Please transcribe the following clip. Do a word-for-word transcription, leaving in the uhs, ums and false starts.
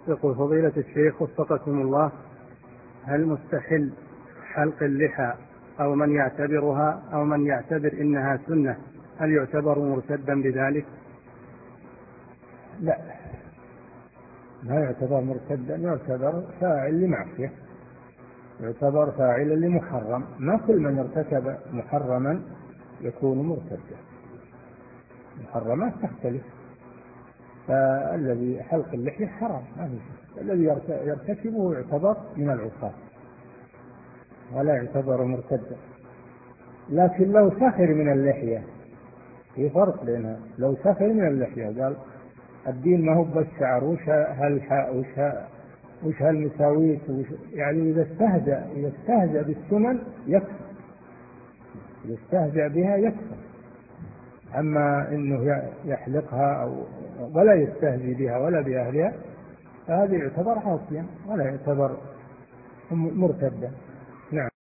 يقول فضيلة الشيخ وفقكم الله، هل مستحل حلق اللحى أو من يعتبرها أو من يعتبر إنها سنة هل يعتبر مرتدا بذلك؟ لا، لا يعتبر مرتدا، يعتبر فاعل لمعصية، يعتبر فاعل لمحرم. ما كل من ارتكب محرما يكون مرتدا، المحرمات تختلف. فالذي حلق اللحية حرام، ما في شيء. الذي يرتكبه يعتبر من العصاة ولا يعتبر مرتدا. لكن لو سخر من اللحية، في فرق بينها. لو سخر من اللحية قال الدين ما هو بس شعر، وش هالحاء وش وش هالمساويت، يعني إذا استهزأ إذا استهزأ بالسنن يكفر، إذا استهزأ بها يكفر. أما إنه يحلقها أو ولا يستهزئ بها ولا بأهلها فهذا يعتبر عاصيا ولا يعتبر مرتدا. نعم.